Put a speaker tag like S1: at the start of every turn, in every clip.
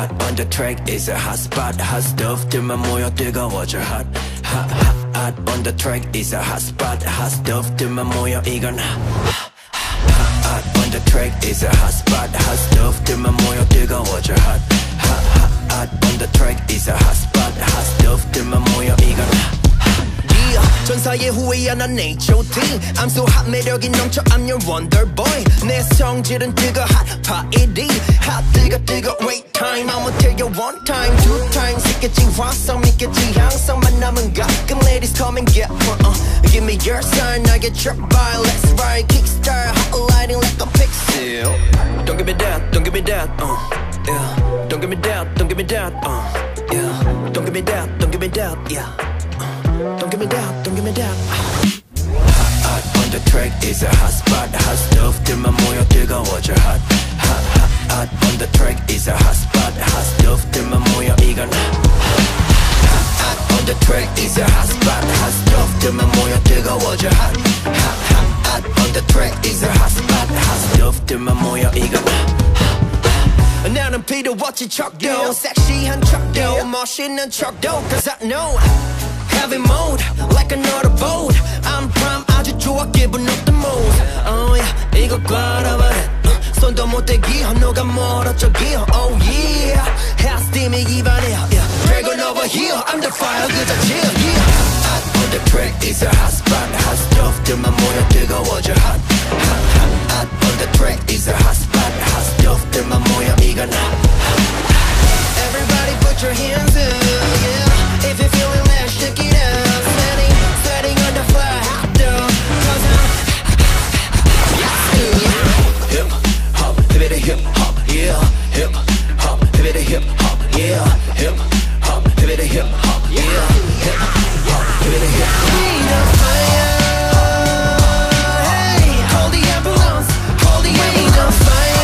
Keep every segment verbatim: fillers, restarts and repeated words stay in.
S1: hot on the track is a hot spot. Hot stuff 들만 모여 뜨거워져. Hot hot hot hot on the track is a hot spot. Hot stuff 들만 모여 이건 hot hot on the track is a hot spot. Hot stuff 들만 모여 뜨거워져. Hot hot hot hot on the track is a hot spot. Hot stuff 들만 모여 이건 hot. 전사의 후예야 난 에이치 오 티 I'm so hot 매력이 넘쳐 I'm your wonder boy 내 성질은 뜨거 hot 파이디 hot 뜨거 뜨거 wait time I'ma tell you one time two times 있겠지 화성 믿겠지 항상만 남은 가끔 ladies come and get one uh, give me your sign I get your by let's ride kickstart hot lighting like a pixel don't give me that don't give me that uh, yeah don't give me that don't give me that uh, yeah don't give me that don't give me that yeah Don't give me doubt, don't give me doubt. Hot, hot on the track is a hot spot. Hot stuff 들만 모여 뜨거워져. Hot, hot, hot, hot on the track is a hot spot. Hot stuff 들만 모여 이건 hot, hot on the track is a hot spot. Hot stuff 들만 모여 뜨거워져. Hot, hot, hot, hot on the track is a hot spot. Hot stuff 들만 모여 이건 hot. 나는 필요 없지 척도 섹시한 척도 멋있는 척도 Cause I know Heavy mode, like another boat I'm prime, 아주 좋아, giving up the mood Oh yeah, 이거 걸어버려 uh, 손도 못 대기, 너가 멀어져 기어 Oh yeah, hot steamy 입안에 yeah. Dragon over here, I'm the fire, 그 자체야 yeah. Hot on the track is a hot spot Hot stuff 들만 모여 뜨거워져 Hot, hot, hot, hot on the track is a hot spot Hot stuff 들만 모여 이건 hot Everybody put your hands up, yeah If you're feeling that, shake it up Sweating, sweating on the fire, hot dog Cause I'm yeah, hip hop, hip hip hop, yeah Hip hop, hip hip hop, yeah Hip hop, hip hip hop, yeah Hip hop, hip hip hop We the fire Hey, hold the ambulance Hold the ambulance We the fire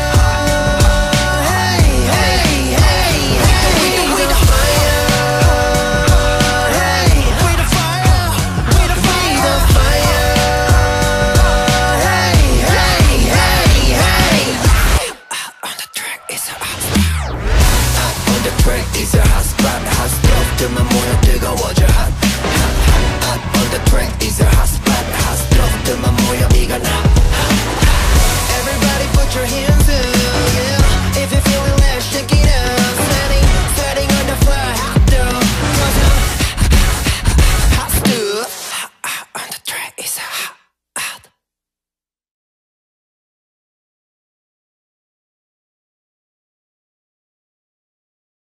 S1: It's a hot spot, hot stuff 들만 모여 뜨거워져 Hot, hot, hot, hot on the track is a hot spot Hot stuff 들만 모여 이건 hot Everybody put your hands